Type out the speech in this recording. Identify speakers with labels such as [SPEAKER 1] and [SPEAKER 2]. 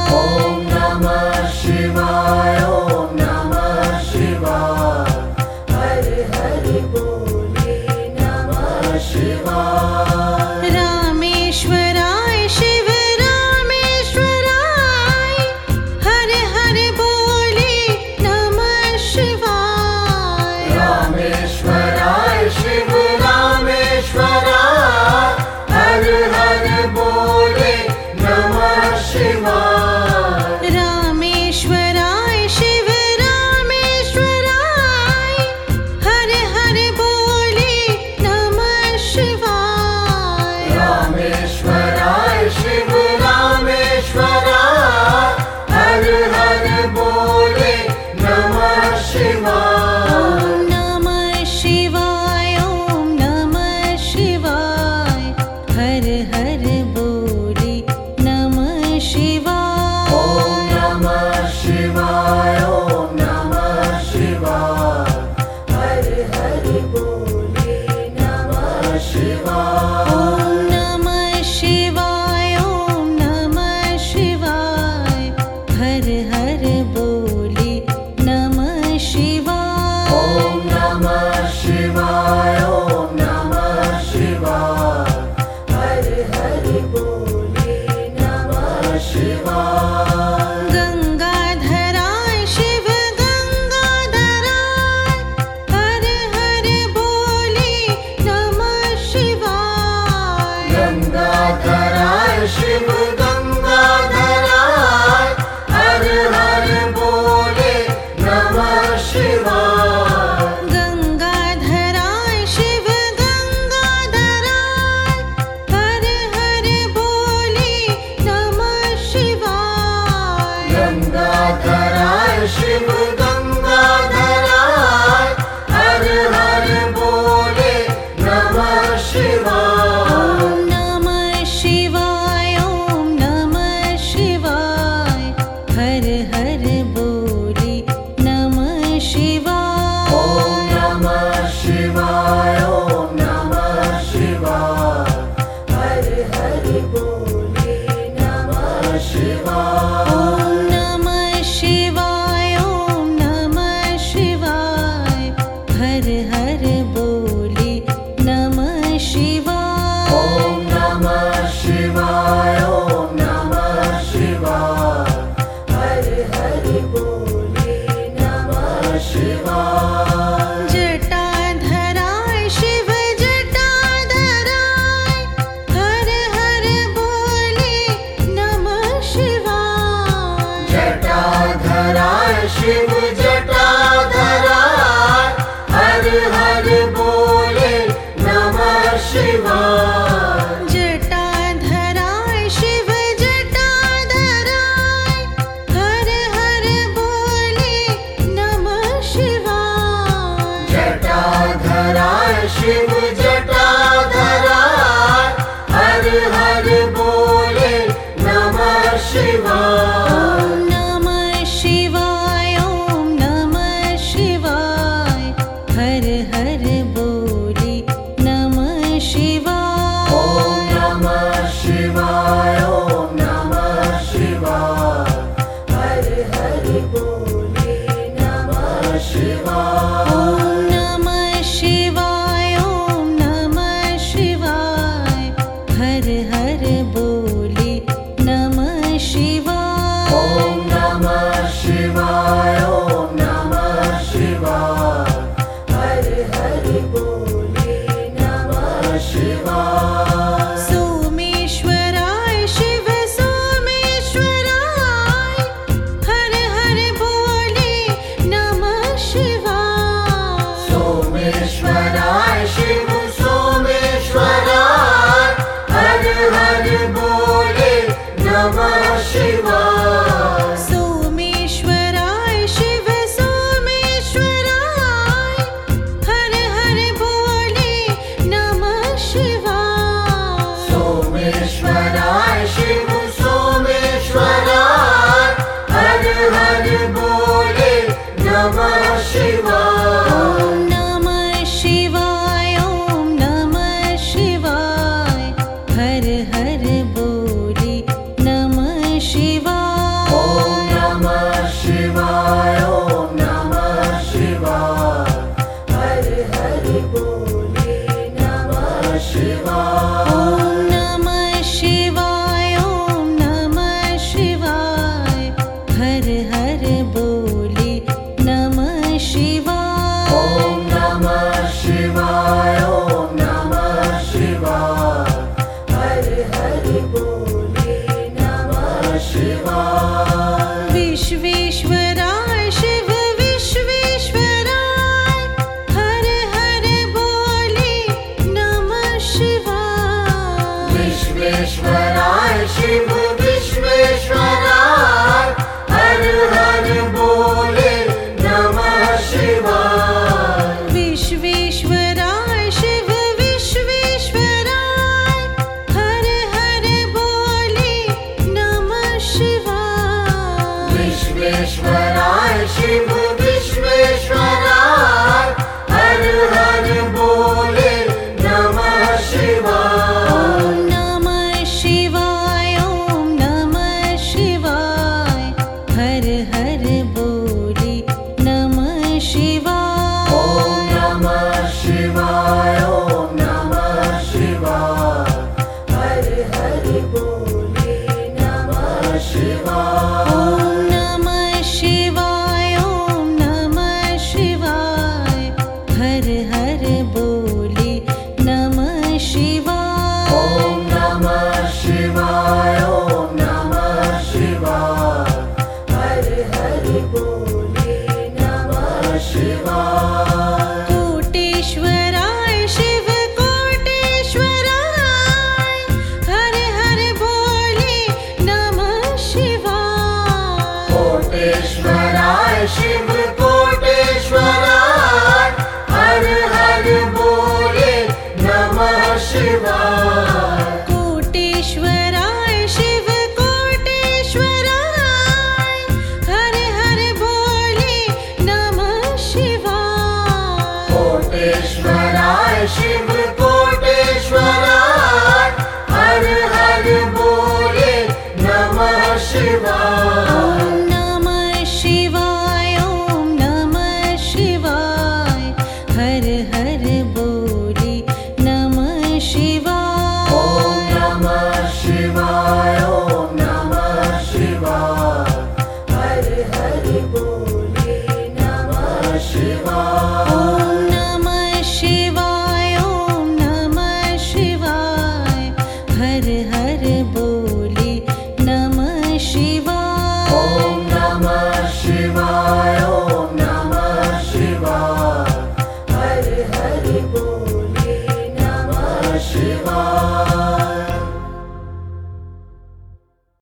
[SPEAKER 1] Om Namah Shivaya, Om Namah Shivaya, Hare Hare Bole Namah Shivaya.
[SPEAKER 2] रामेश्वराय Shiv रामेश्वराय, हर हर बोले नमः शिवाय।
[SPEAKER 1] रामेश्वराय शिव रामेश्वराय, हर हर बोले नमः शिवाय।
[SPEAKER 2] रामेश्वराय शिव रामेश्वराय, हर हर बोले नमः शिवाय।
[SPEAKER 1] रामेश्वराय शिव रामेश्वराय, हर हर बोले नमः शिवाय।
[SPEAKER 2] ओम नमः शिवाय, ओम नमः शिवाय, हर हर बोले नमः शिवाय।
[SPEAKER 1] Om Namah Shivaya, Om Namah Shivaya, Hare Hare Bole Namah Shivaya.
[SPEAKER 2] ओम नमः शिवाय, ओम नमः शिवाय, हर हर बोले नमः शिवाय।
[SPEAKER 1] Om Namah Shivaya, Om Namah Shivaya, Hare Hare Bole Namah Shivaya.
[SPEAKER 2] गंगाधराय Shiv गंगाधराय, हर हर बोले नमः शिवाय।
[SPEAKER 1] गंगाधराय शिव गंगाधराय, हर हर बोले नमः शिवाय।
[SPEAKER 2] गंगाधराय शिव गंगाधराय, हर हर बोले नमः शिवाय।
[SPEAKER 1] गंगाधराय शिव गंगाधराय, हर हर बोले नमः शिवाय।
[SPEAKER 2] ओम नमः शिवाय, ओम नमः शिवाय, हर हर बोले नमः शिवाय।
[SPEAKER 1] Om Namah Shivaya, Om Namah Shivaya, Hare Hare Bole Namah Shivaya.
[SPEAKER 2] ओम नमः शिवाय, ओम नमः शिवाय, हर हर बोले नमः शिवाय।
[SPEAKER 1] Om Namah Shivaya, Om Namah Shivaya, Hare Hare Bole Namah Shivaya.
[SPEAKER 2] जटाधराय Shiv जटाधराय, हर हर बोले नमः शिवाय।
[SPEAKER 1] जटाधराय शिव जटाधराय, हर हर बोले नमः शिवाय।
[SPEAKER 2] जटाधराय शिव जटाधराय, हर हर बोले नमः शिवाय।
[SPEAKER 1] जटाधराय शिव जटाधराय, हर हर बोले नमः शिवाय।
[SPEAKER 2] ओम नमः शिवाय, ओम नमः शिवाय, हर हर बोले नमः शिवाय।
[SPEAKER 1] Om Namah Shivaya, Om Namah Shivaya, Hare Hare Bole Namah Shivaya.
[SPEAKER 2] ओम नमः शिवाय, ओम नमः शिवाय, हर हर बोले नमः शिवाय।
[SPEAKER 1] Om Namah Shivaya, Om Namah Shivaya, Hare Hare Bole Namah Shivaya.
[SPEAKER 2] सोमेश्वराय Shiv सोमेश्वराय, हर हर बोले नमः शिवाय।
[SPEAKER 1] सोमेश्वराय शिव सोमेश्वराय, हर हर बोले नमः शिवाय।
[SPEAKER 2] सोमेश्वराय शिव सोमेश्वराय, हर हर बोले नमः शिवाय।
[SPEAKER 1] सोमेश्वराय शिव सोमेश्वराय, हर हर बोले नमः शिवाय।
[SPEAKER 2] ओम नमः शिवाय, ओम नमः शिवाय, हर हर बोले नमः शिवाय।
[SPEAKER 1] शिवाय
[SPEAKER 2] विश्वेश्वराय शिव विश्वेश्वराय हर हर बोले नमः शिवाय
[SPEAKER 1] विश्वेश्वराय शिव विश्वेश्वराय हर हर बोले नमः शिवाय
[SPEAKER 2] विश्वेश्वराय शिव विश्वेश्वराय हर हर बोले नमः शिवाय
[SPEAKER 1] विश्वेश्वराय शिव विश्वेश्वराय हर हर बोले नमः शिवाय
[SPEAKER 2] ॐ नमः शिवाय ॐ नमः शिवाय हर हर बोले नमः शिवाय
[SPEAKER 1] ॐ नमः शिवाय ॐ नमः शिवाय हर हर बोले नमः शिवाय
[SPEAKER 2] ॐ नमः शिवाय ॐ नमः शिवाय हर हर बोले नमः शिवाय
[SPEAKER 1] ॐ नमः शिवाय ॐ नमः शिवाय हर हर बोले नमः शिवाय
[SPEAKER 2] कोटेश्वराय शिव कोटेश्वराय हर हर बोले नमः शिवाय
[SPEAKER 1] कोटेश्वराय शिव कोटेश्वराय हर हर बोले नमः शिवाय
[SPEAKER 2] कोटेश्वराय शिव कोटेश्वराय हर हर बोले नमः शिवाय
[SPEAKER 1] कोटेश्वराय शिव कोटेश्वराय हर हर बोले नमः शिवाय
[SPEAKER 2] ॐ नमः शिवाय ॐ नमः शिवाय हर हर बोले नमः शिवाय
[SPEAKER 1] ॐ नमः शिवाय ॐ नमः शिवाय हर हर बोले नमः शिवाय
[SPEAKER 2] ॐ नमः शिवाय ॐ नमः शिवाय हर हर बोले नमः शिवाय
[SPEAKER 1] ॐ नमः शिवाय ॐ नमः शिवाय हर हर बोले नमः शिवाय